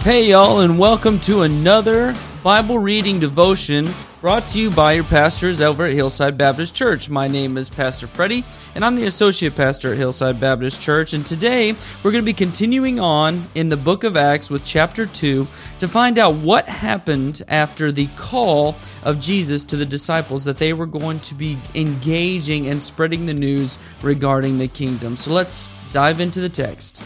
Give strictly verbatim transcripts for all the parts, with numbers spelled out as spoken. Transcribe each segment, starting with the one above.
Hey y'all, and welcome to another Bible reading devotion brought to you by your pastors over at Hillside Baptist Church. My name is Pastor Freddie, and I'm the Associate Pastor at Hillside Baptist Church. And today, we're going to be continuing on in the book of Acts with chapter two to find out what happened after the call of Jesus to the disciples that they were going to be engaging and spreading the news regarding the kingdom. So let's dive into the text.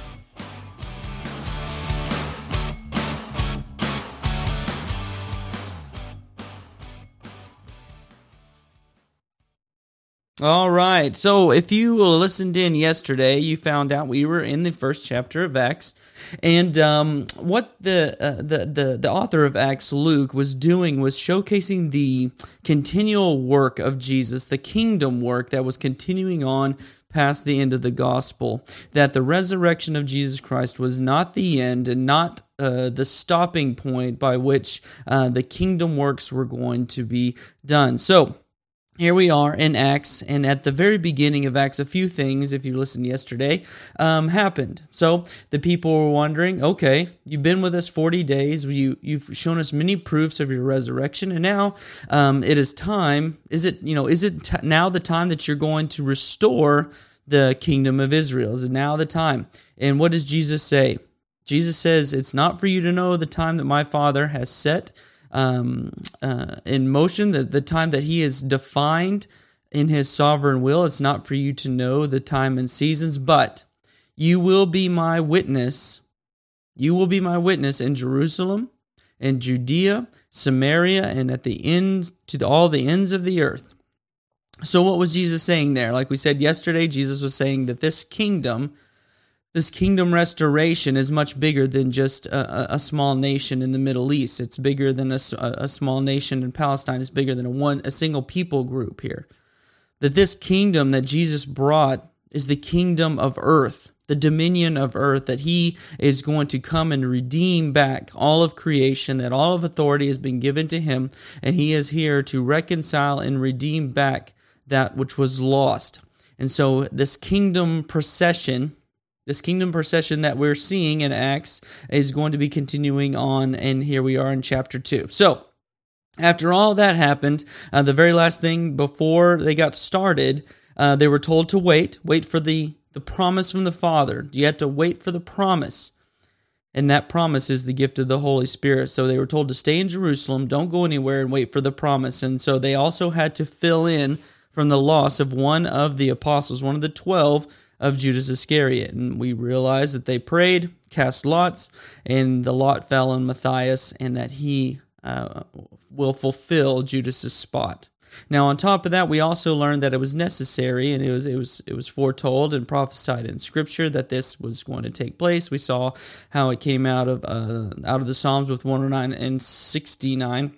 All right, so if you listened in yesterday, you found out we were in the first chapter of Acts, and um, what the, uh, the the the author of Acts, Luke, was doing was showcasing the continual work of Jesus, the kingdom work that was continuing on past the end of the gospel, that the resurrection of Jesus Christ was not the end and not uh, the stopping point by which uh, the kingdom works were going to be done. So, here we are in Acts, and at the very beginning of Acts, a few things, if you listened yesterday, um, happened. So the people were wondering, okay, you've been with us forty days, you, you've shown us many proofs of your resurrection, and now um, it is time, is it, you know, is it t- now the time that you're going to restore the kingdom of Israel? Is it now the time? And what does Jesus say? Jesus says, it's not for you to know the time that my Father has set Um, uh, in motion, the, the time that he has defined in his sovereign will. It's not for you to know the time and seasons, but you will be my witness. You will be my witness in Jerusalem, in Judea, Samaria, and at the end, to the, all the ends of the earth. So what was Jesus saying there? Like we said yesterday, Jesus was saying that this kingdom This kingdom restoration is much bigger than just a, a small nation in the Middle East. It's bigger than a, a small nation in Palestine. It's bigger than a one a single people group here. That this kingdom that Jesus brought is the kingdom of earth, the dominion of earth, that he is going to come and redeem back all of creation, that all of authority has been given to him, and he is here to reconcile and redeem back that which was lost. And so this kingdom procession This kingdom procession that we're seeing in Acts is going to be continuing on, and here we are in chapter two. So, after all that happened, uh, the very last thing before they got started, uh, they were told to wait, wait for the, the promise from the Father. You had to wait for the promise, and that promise is the gift of the Holy Spirit. So they were told to stay in Jerusalem, don't go anywhere, and wait for the promise. And so they also had to fill in from the loss of one of the apostles, one of the twelve, of Judas Iscariot. And we realize that they prayed, cast lots, and the lot fell on Matthias, and that he uh, will fulfill Judas's spot. Now, on top of that, we also learned that it was necessary, and it was it was it was foretold and prophesied in Scripture that this was going to take place. We saw how it came out of uh, out of the Psalms with one oh nine and sixty-nine.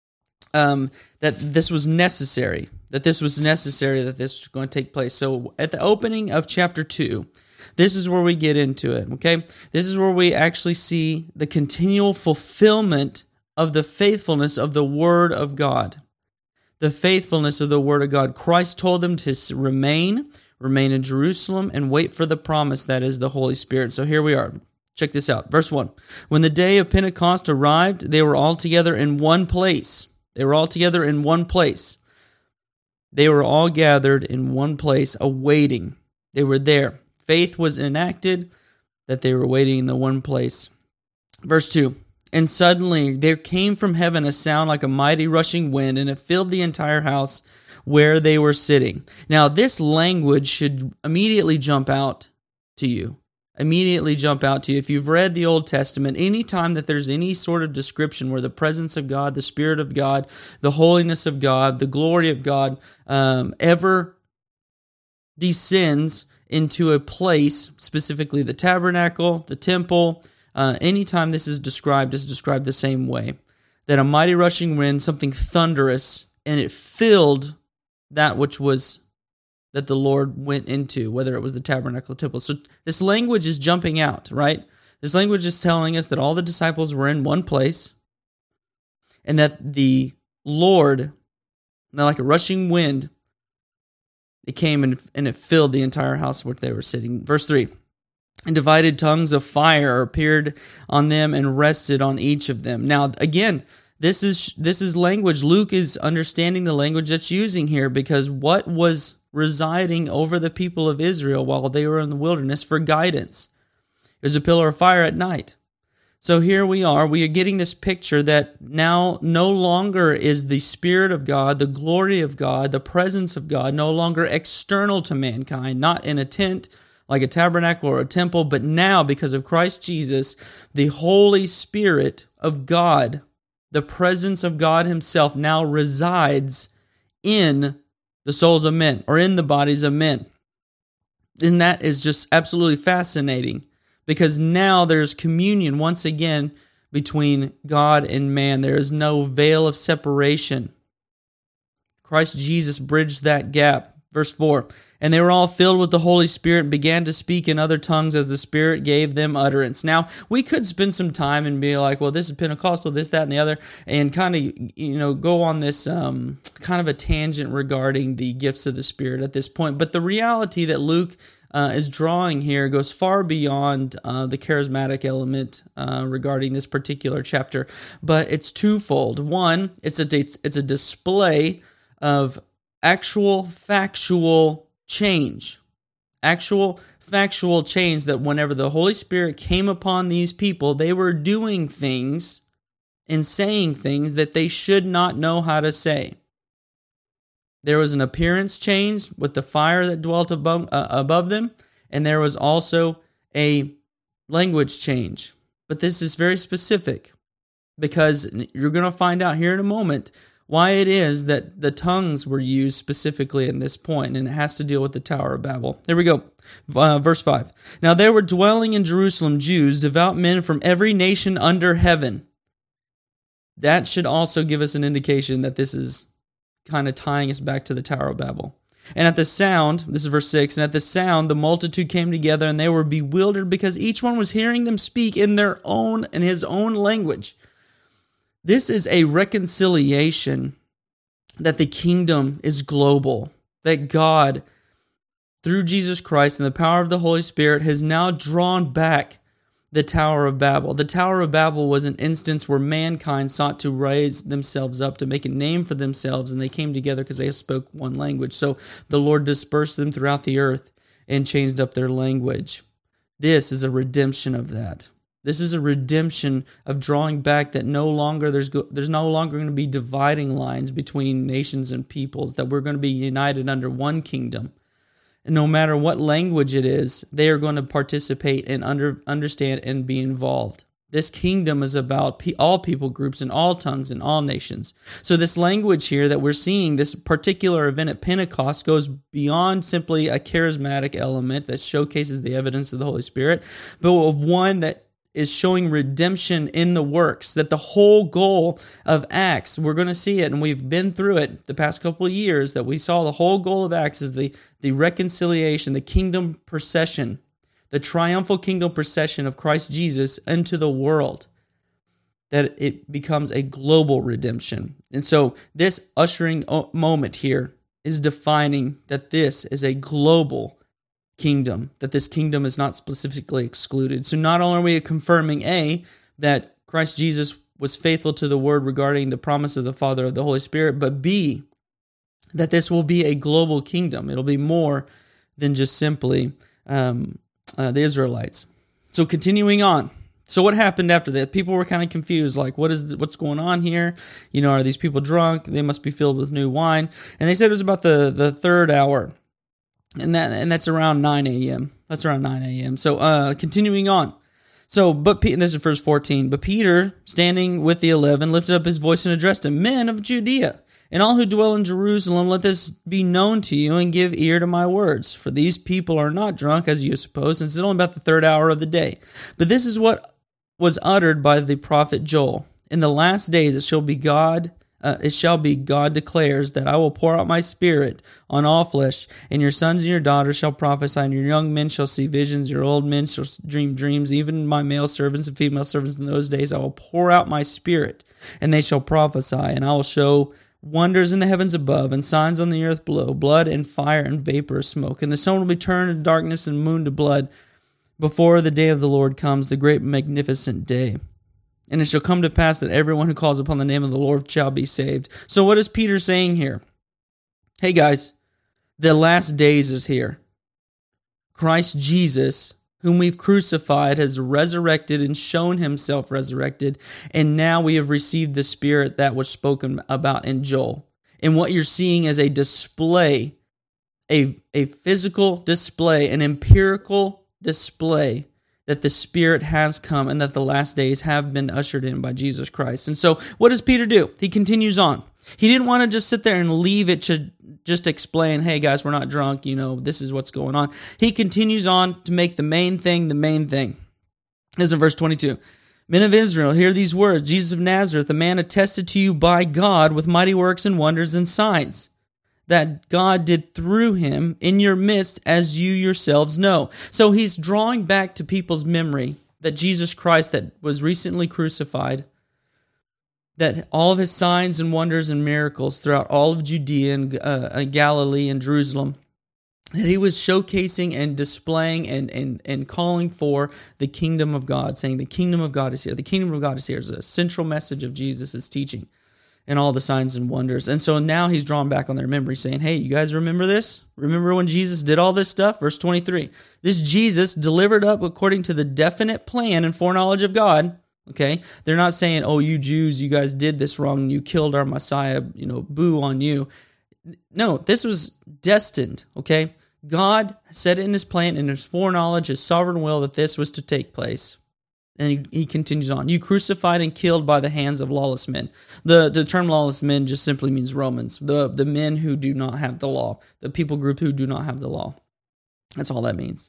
Um, that this was necessary, that this was necessary, that this was going to take place. So at the opening of chapter two, this is where we get into it, okay? This is where we actually see the continual fulfillment of the faithfulness of the Word of God. The faithfulness of the Word of God. Christ told them to remain, remain in Jerusalem, and wait for the promise that is the Holy Spirit. So here we are. Check this out. Verse one. When the day of Pentecost arrived, they were all together in one place. They were all together in one place. They were all gathered in one place, awaiting. They were there. Faith was enacted, that they were waiting in the one place. Verse two, and suddenly there came from heaven a sound like a mighty rushing wind, and it filled the entire house where they were sitting. Now, this language should immediately jump out to you. Immediately jump out to you. If you've read the Old Testament, anytime that there's any sort of description where the presence of God, the Spirit of God, the holiness of God, the glory of God um, ever descends into a place, specifically the tabernacle, the temple, uh, anytime this is described, is described the same way. That a mighty rushing wind, something thunderous, and it filled that which was that the Lord went into, whether it was the tabernacle or temple. So this language is jumping out, right? This language is telling us that all the disciples were in one place, and that the Lord, like a rushing wind, it came and, and it filled the entire house where they were sitting. Verse three, And divided tongues of fire appeared on them and rested on each of them. Now, again, this is this is language. Luke is understanding the language that's using here, because what was residing over the people of Israel while they were in the wilderness for guidance? It was a pillar of fire at night. So here we are. We are getting this picture that now no longer is the Spirit of God, the glory of God, the presence of God, no longer external to mankind, not in a tent like a tabernacle or a temple, but now, because of Christ Jesus, the Holy Spirit of God, the presence of God Himself, now resides in the souls of men, or in the bodies of men. And that is just absolutely fascinating, because now there's communion once again between God and man. There is no veil of separation. Christ Jesus bridged that gap. Verse four, and they were all filled with the Holy Spirit and began to speak in other tongues as the Spirit gave them utterance. Now, we could spend some time and be like, well, this is Pentecostal, this, that, and the other, and kind of, you know, go on this um, kind of a tangent regarding the gifts of the Spirit at this point. But the reality that Luke uh, is drawing here goes far beyond uh, the charismatic element uh, regarding this particular chapter. But it's twofold. One, it's a it's a display of actual factual change. Actual factual change that whenever the Holy Spirit came upon these people, they were doing things and saying things that they should not know how to say. There was an appearance change with the fire that dwelt above, uh, above them, and there was also a language change. But this is very specific, because you're going to find out here in a moment why it is that the tongues were used specifically in this point, and it has to deal with the Tower of Babel. Here we go. Uh, verse five. Now there were dwelling in Jerusalem Jews, devout men from every nation under heaven. That should also give us an indication that this is kind of tying us back to the Tower of Babel. And at the sound, this is verse six, and at the sound the multitude came together, and they were bewildered, because each one was hearing them speak in their own, in his own language. This is a reconciliation that the kingdom is global, that God, through Jesus Christ and the power of the Holy Spirit, has now drawn back the Tower of Babel. The Tower of Babel was an instance where mankind sought to raise themselves up, to make a name for themselves, and they came together because they spoke one language. So the Lord dispersed them throughout the earth and changed up their language. This is a redemption of that. This is a redemption of drawing back, that no longer there's go, there's no longer going to be dividing lines between nations and peoples, that we're going to be united under one kingdom. And no matter what language it is, they are going to participate and under, understand and be involved. This kingdom is about pe- all people groups and all tongues and all nations. So this language here that we're seeing, this particular event at Pentecost, goes beyond simply a charismatic element that showcases the evidence of the Holy Spirit, but of one that is showing redemption in the works, that the whole goal of Acts, we're going to see it, and we've been through it the past couple of years, that we saw the whole goal of Acts is the, the reconciliation, the kingdom procession, the triumphal kingdom procession of Christ Jesus into the world, that it becomes a global redemption. And so this ushering moment here is defining that this is a global kingdom, that this kingdom is not specifically excluded. So not only are we confirming, A, that Christ Jesus was faithful to the word regarding the promise of the Father of the Holy Spirit, but B, that this will be a global kingdom. It'll be more than just simply um, uh, the Israelites. So continuing on. So what happened after that? People were kind of confused, like, what is the, what's going on here? You know, are these people drunk? They must be filled with new wine. And they said it was about the, the third hour. And that and that's around nine a.m. That's around nine a.m. So uh, continuing on. So, but and this is verse fourteen. But Peter, standing with the eleven, lifted up his voice and addressed them, Men of Judea, and all who dwell in Jerusalem, let this be known to you, and give ear to my words. For these people are not drunk, as you suppose, and it's only about the third hour of the day. But this is what was uttered by the prophet Joel. In the last days it shall be God... Uh, it shall be, God declares, that I will pour out my spirit on all flesh, and your sons and your daughters shall prophesy, and your young men shall see visions, your old men shall dream dreams, even my male servants and female servants in those days I will pour out my spirit, and they shall prophesy, and I will show wonders in the heavens above, and signs on the earth below, blood and fire and vapor of smoke, and the sun will be turned to darkness and moon to blood, before the day of the Lord comes, the great magnificent day. And it shall come to pass that everyone who calls upon the name of the Lord shall be saved. So what is Peter saying here? Hey guys, the last days is here. Christ Jesus, whom we've crucified, has resurrected and shown himself resurrected. And now we have received the Spirit that was spoken about in Joel. And what you're seeing is a display, a, a physical display, an empirical display that the Spirit has come and that the last days have been ushered in by Jesus Christ. And so what does Peter do? He continues on. He didn't want to just sit there and leave it to just explain, hey guys, we're not drunk, you know, this is what's going on. He continues on to make the main thing the main thing. This is in verse twenty-two. Men of Israel, hear these words. Jesus of Nazareth, a man attested to you by God with mighty works and wonders and signs that God did through him in your midst, as you yourselves know. So he's drawing back to people's memory that Jesus Christ that was recently crucified, that all of his signs and wonders and miracles throughout all of Judea and uh, Galilee and Jerusalem, that he was showcasing and displaying and, and, and calling for the kingdom of God, saying the kingdom of God is here. The kingdom of God is here is a central message of Jesus' teaching and all the signs and wonders. And so now he's drawn back on their memory, saying, hey, you guys remember this? Remember when Jesus did all this stuff? Verse twenty-three, this Jesus delivered up according to the definite plan and foreknowledge of God. Okay, they're not saying, oh, you Jews, you guys did this wrong and you killed our Messiah, you know, boo on you. No, this was destined, okay? God said it in his plan, in his foreknowledge, his sovereign will, that this was to take place. And he, he continues on. You crucified and killed by the hands of lawless men. The, the term lawless men just simply means Romans, the, the men who do not have the law, the people group who do not have the law. That's all that means.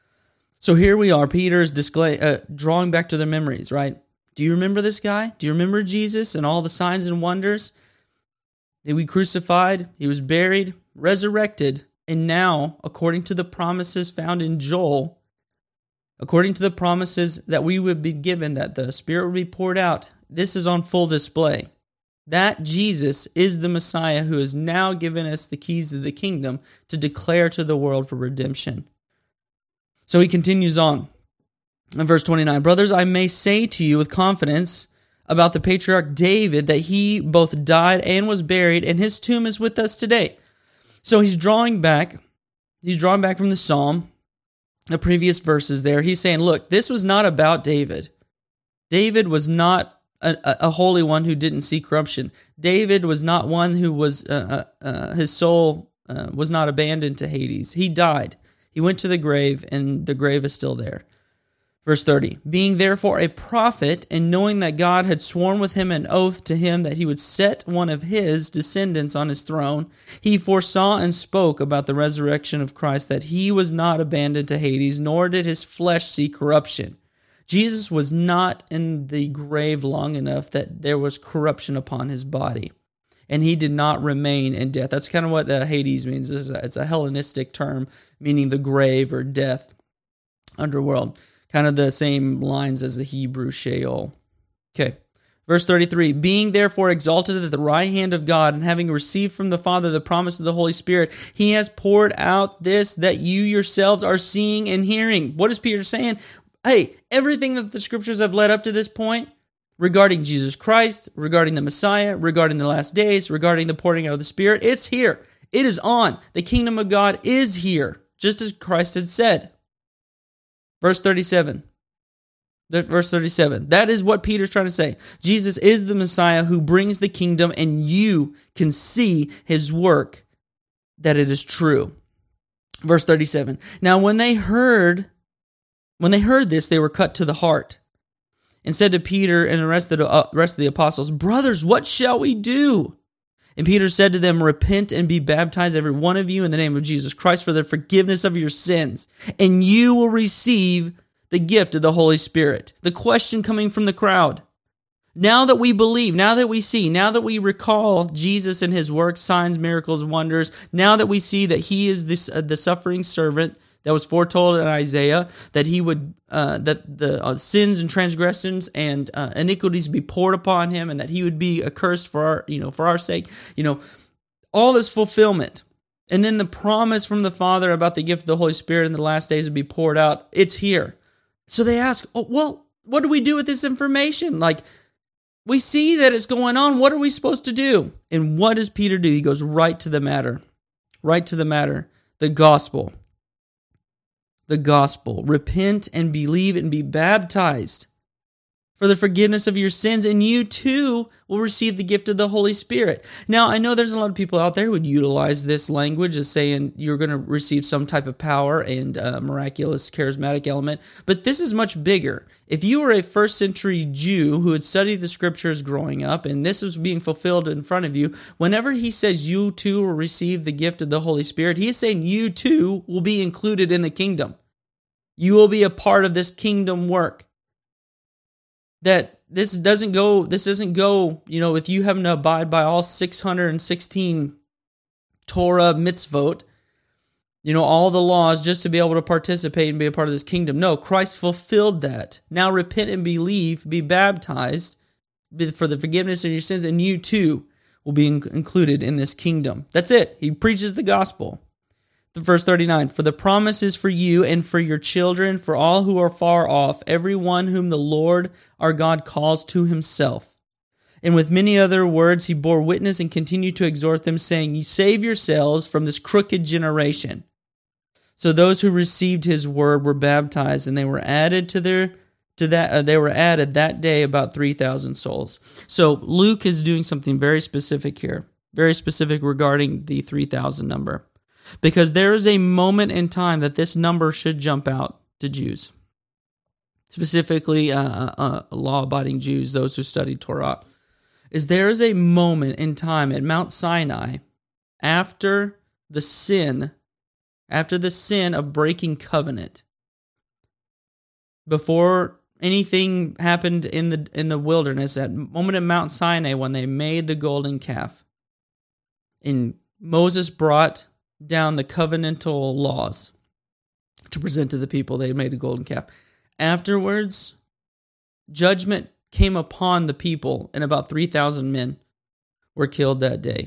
So here we are, Peter's display, uh, drawing back to their memories, right? Do you remember this guy? Do you remember Jesus and all the signs and wonders? That we crucified, he was buried, resurrected, and now, according to the promises found in Joel, according to the promises that we would be given, that the Spirit would be poured out, this is on full display. That Jesus is the Messiah who has now given us the keys of the kingdom to declare to the world for redemption. So he continues on in verse twenty-nine. Brothers, I may say to you with confidence about the patriarch David that he both died and was buried, and his tomb is with us today. So he's drawing back, he's drawing back from the Psalm, the previous verses there. He's saying, look, this was not about David. David was not a, a holy one who didn't see corruption. David was not one who was, uh, uh, uh, his soul uh, was not abandoned to Hades. He died. He went to the grave, and the grave is still there. Verse thirty, being therefore a prophet, and knowing that God had sworn with him an oath to him that he would set one of his descendants on his throne, he foresaw and spoke about the resurrection of Christ, that he was not abandoned to Hades, nor did his flesh see corruption. Jesus was not in the grave long enough that there was corruption upon his body, and he did not remain in death. That's kind of what uh, Hades means. It's a, it's a Hellenistic term meaning the grave or death, underworld. Kind of the same lines as the Hebrew Sheol. Okay, verse thirty-three, being therefore exalted at the right hand of God, and having received from the Father the promise of the Holy Spirit, he has poured out this that you yourselves are seeing and hearing. What is Peter saying? Hey, everything that the scriptures have led up to this point, regarding Jesus Christ, regarding the Messiah, regarding the last days, regarding the pouring out of the Spirit, it's here. It is on. The kingdom of God is here, just as Christ had said. Verse thirty-seven. Verse thirty-seven. That is what Peter's trying to say. Jesus is the Messiah who brings the kingdom, and you can see his work, that it is true. Verse thirty-seven. Now when they heard, when they heard this, they were cut to the heart, and said to Peter and the rest of the, uh, rest of the apostles, brothers, what shall we do? And Peter said to them, repent and be baptized, every one of you, in the name of Jesus Christ for the forgiveness of your sins, and you will receive the gift of the Holy Spirit. The question coming from the crowd, now that we believe, now that we see, now that we recall Jesus and his works, signs, miracles, wonders, now that we see that he is this, uh, the suffering servant that was foretold in Isaiah, that he would, uh, that the uh, sins and transgressions and uh, iniquities be poured upon him, and that he would be accursed for our, you know, for our sake. You know, all this fulfillment And then the promise from the Father about the gift of the Holy Spirit in the last days would be poured out. It's here. So they ask, oh, well, what do we do with this information? Like, we see that it's going on. What are we supposed to do? And what does Peter do? He goes right to the matter. Right to the matter. The gospel. The gospel. Repent and believe and be baptized for the forgiveness of your sins, and you too will receive the gift of the Holy Spirit. Now, I know there's a lot of people out there who would utilize this language as saying you're going to receive some type of power and uh, miraculous charismatic element, but this is much bigger. If you were a first century Jew who had studied the scriptures growing up, and this was being fulfilled in front of you, whenever he says you too will receive the gift of the Holy Spirit, he is saying you too will be included in the kingdom. You will be a part of this kingdom work. That this doesn't go, this doesn't go, you know, with you having to abide by all six hundred sixteen Torah mitzvot, you know, all the laws just to be able to participate and be a part of this kingdom. No, Christ fulfilled that. Now repent and believe, be baptized for the forgiveness of your sins, and you too will be included in this kingdom. That's it. He preaches the gospel. Verse thirty-nine, for the promise is for you and for your children, for all who are far off, everyone whom the Lord our God calls to himself. And with many other words he bore witness and continued to exhort them, saying, you save yourselves from this crooked generation. So those who received his word were baptized, and they were added to their to that uh, they were added that day about three thousand souls. So Luke is doing something very specific here, very specific regarding the three thousand number. Because there is a moment in time that this number should jump out to Jews, specifically uh, uh, law-abiding Jews, those who studied Torah. Is there is a moment in time at Mount Sinai after the sin, after the sin of breaking covenant, before anything happened in the in the wilderness, that moment at Mount Sinai when they made the golden calf, and Moses brought down the covenantal laws to present to the people. They made a golden calf. Afterwards, judgment came upon the people, and about three thousand men were killed that day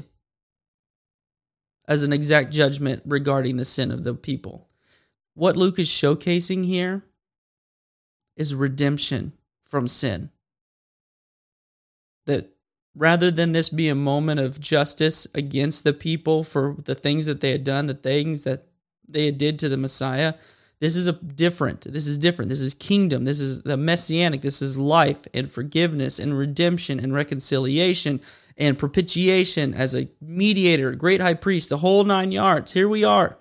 as an exact judgment regarding the sin of the people. What Luke is showcasing here is redemption from sin. That rather than this be a moment of justice against the people for the things that they had done, the things that they did to the Messiah, this is a different. This is different. This is kingdom. This is the messianic. This is life and forgiveness and redemption and reconciliation and propitiation as a mediator, a great high priest, the whole nine yards. Here we are.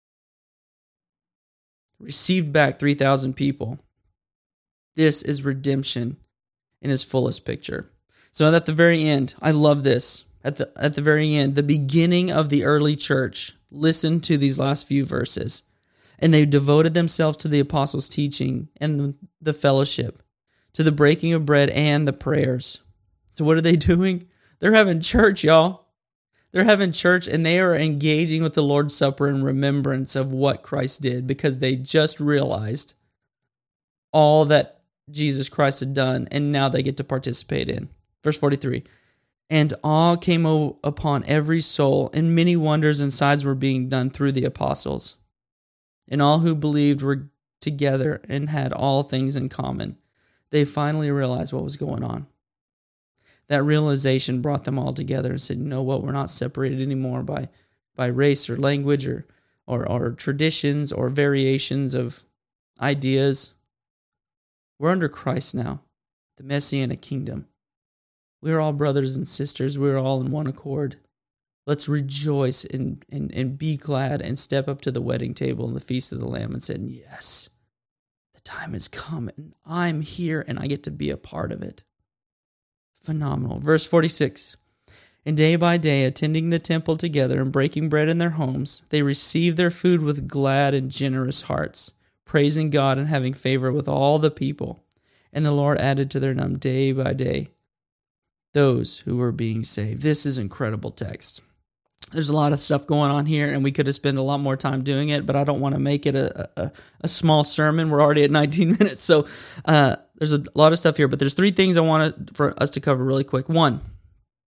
Received back three thousand people. This is redemption in its fullest picture. So at the very end, I love this. At the at the very end, the beginning of the early church, listen to these last few verses. And they devoted themselves to the apostles' teaching and the, the fellowship, to the breaking of bread and the prayers. So what are they doing? They're having church, y'all. They're having church, and they are engaging with the Lord's Supper in remembrance of what Christ did, because they just realized all that Jesus Christ had done, and now they get to participate in. Verse forty-three, and awe came upon every soul, and many wonders and signs were being done through the apostles. And all who believed were together and had all things in common. They finally realized what was going on. That realization brought them all together and said, you know what, we're not separated anymore by, by race or language or, or, or traditions or variations of ideas. We're under Christ now, the Messianic kingdom. We're all brothers and sisters. We're all in one accord. Let's rejoice and, and, and be glad and step up to the wedding table and the feast of the Lamb and say, yes, the time has come and I'm here and I get to be a part of it. Phenomenal. Verse forty-six, and day by day, attending the temple together and breaking bread in their homes, they received their food with glad and generous hearts, praising God and having favor with all the people. And the Lord added to their number day by day those who were being saved. This is an incredible text. There's a lot of stuff going on here, and we could have spent a lot more time doing it, but I don't want to make it a, a, a small sermon. We're already at nineteen minutes, so uh, there's a lot of stuff here, but there's three things I want for us to cover really quick. One,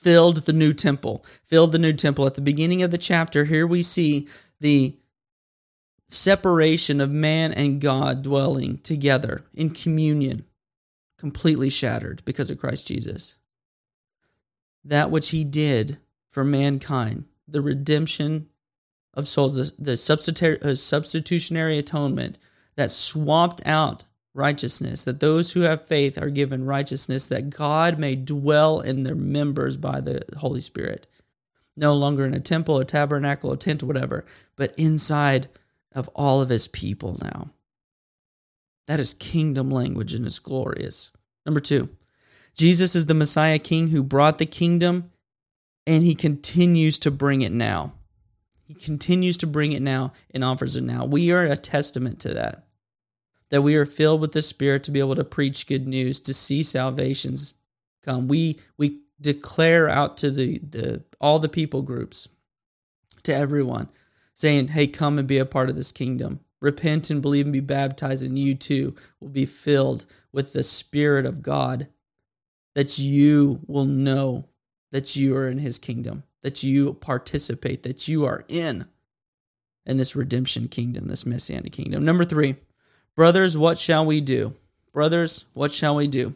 filled the new temple, filled the new temple. At the beginning of the chapter, here we see the separation of man and God dwelling together in communion, completely shattered because of Christ Jesus. That which he did for mankind, the redemption of souls, the, the substitu- uh, substitutionary atonement that swapped out righteousness, that those who have faith are given righteousness, that God may dwell in their members by the Holy Spirit. No longer in a temple, a tabernacle, a tent, whatever, but inside of all of his people now. That is kingdom language and is glorious. Number two, Jesus is the Messiah King who brought the kingdom, and he continues to bring it now. He continues to bring it now and offers it now. We are a testament to that. That we are filled with the Spirit to be able to preach good news, to see salvations come. We we declare out to the, the all the people groups, to everyone, saying, hey, come and be a part of this kingdom. Repent and believe and be baptized, and you too will be filled with the Spirit of God, that you will know that you are in his kingdom, that you participate, that you are in, in this redemption kingdom, this messianic kingdom. Number three, brothers, what shall we do? Brothers, what shall we do?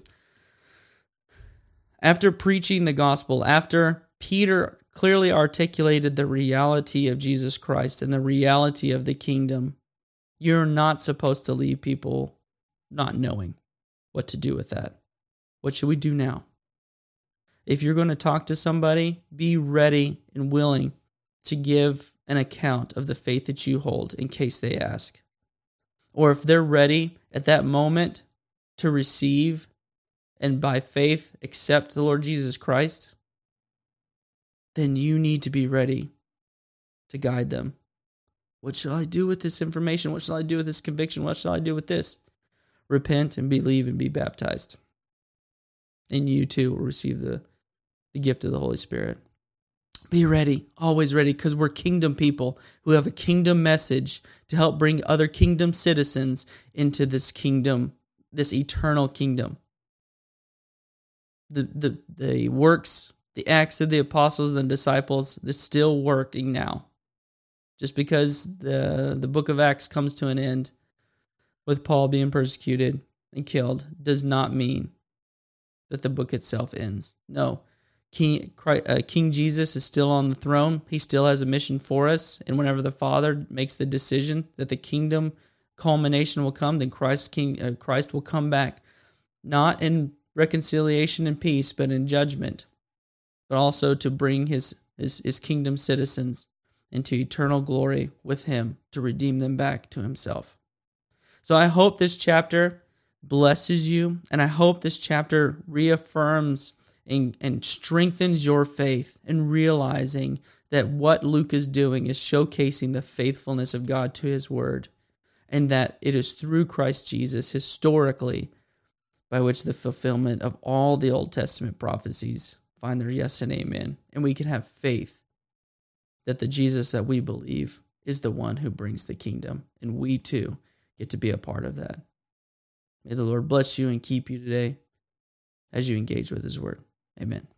After preaching the gospel, after Peter clearly articulated the reality of Jesus Christ and the reality of the kingdom, you're not supposed to leave people not knowing what to do with that. What should we do now? If you're going to talk to somebody, be ready and willing to give an account of the faith that you hold in case they ask. Or if they're ready at that moment to receive and by faith accept the Lord Jesus Christ, then you need to be ready to guide them. What shall I do with this information? What shall I do with this conviction? What shall I do with this? Repent and believe and be baptized. And you too will receive the, the gift of the Holy Spirit. Be ready, always ready, because we're kingdom people who have a kingdom message to help bring other kingdom citizens into this kingdom, this eternal kingdom. The, the, the works, the acts of the apostles and disciples, they're still working now. Just because the, the book of Acts comes to an end with Paul being persecuted and killed does not mean that the book itself ends. No, King, Christ, uh, King Jesus is still on the throne. He still has a mission for us. And whenever the Father makes the decision that the kingdom culmination will come, then Christ, King, uh, Christ will come back, not in reconciliation and peace, but in judgment, but also to bring his, his, his kingdom citizens into eternal glory with him, to redeem them back to himself. So I hope this chapter blesses you, and I hope this chapter reaffirms and, and strengthens your faith in realizing that what Luke is doing is showcasing the faithfulness of God to his word, and that it is through Christ Jesus historically by which the fulfillment of all the Old Testament prophecies find their yes and amen, and we can have faith that the Jesus that we believe is the one who brings the kingdom, and we too get to be a part of that. May the Lord bless you and keep you today as you engage with his word. Amen.